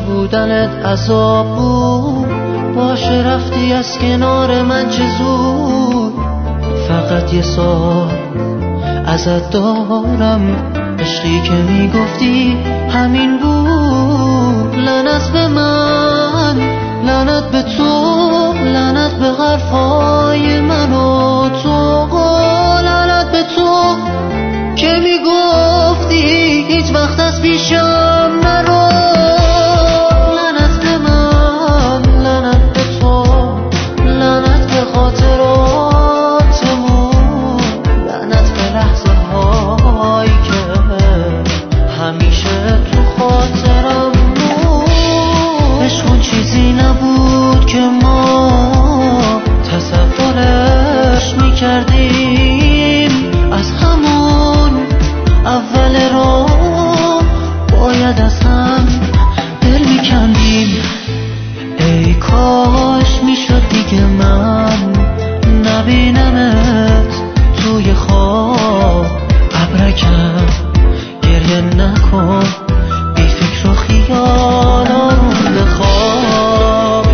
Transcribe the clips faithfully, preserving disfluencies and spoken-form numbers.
نبودنت عذاب بود، باشه رفتی از کنار من چه زود. فقط یه سال ازت دارم، عشقی که میگفتی همین بود. لعنت به من، لعنت به تو، لعنت به حرفای من و تو، لعنت به تو که میگفتی هیچ وقت از پیشم نرو. لعنت به من، لعنت به تو، لعنت به خاطراتمون، لعنت به لحظه هایی که همیشه تو خاطرم بود. عشق چیزی نبود که ما تصورش میکردیم، از همون اول راه باید از هم دل میکندیم. ای کاش میشد دیگه من نبینمت توی خواب. ابرکم گریه نکن، بی فکر و خیال آروم بخواب.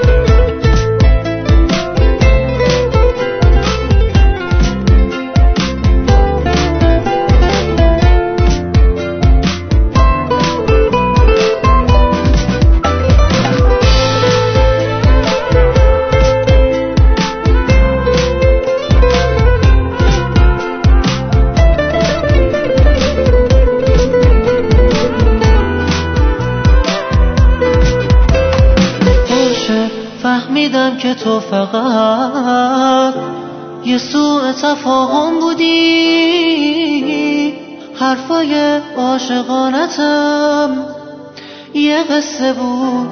فهمیدم که تو فقط یه سوء تفاهم بودی، حرفای عاشقانتم یه قصه بود.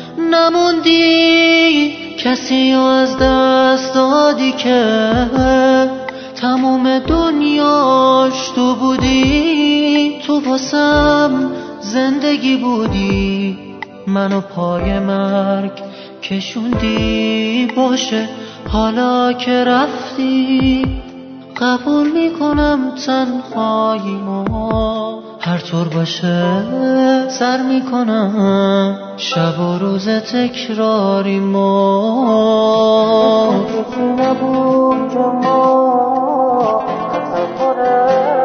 نموندی کسی رو از دست دادی که تموم دنیاش تو بودی. تو واسم زندگی بودی، منو پای مرگ کشوندی. باشه حالا که رفتی قبول میکنم تنهاییمو، هر طور باشه سر میکنم شب و روز تکراریمو. کسی نبود که ما تصور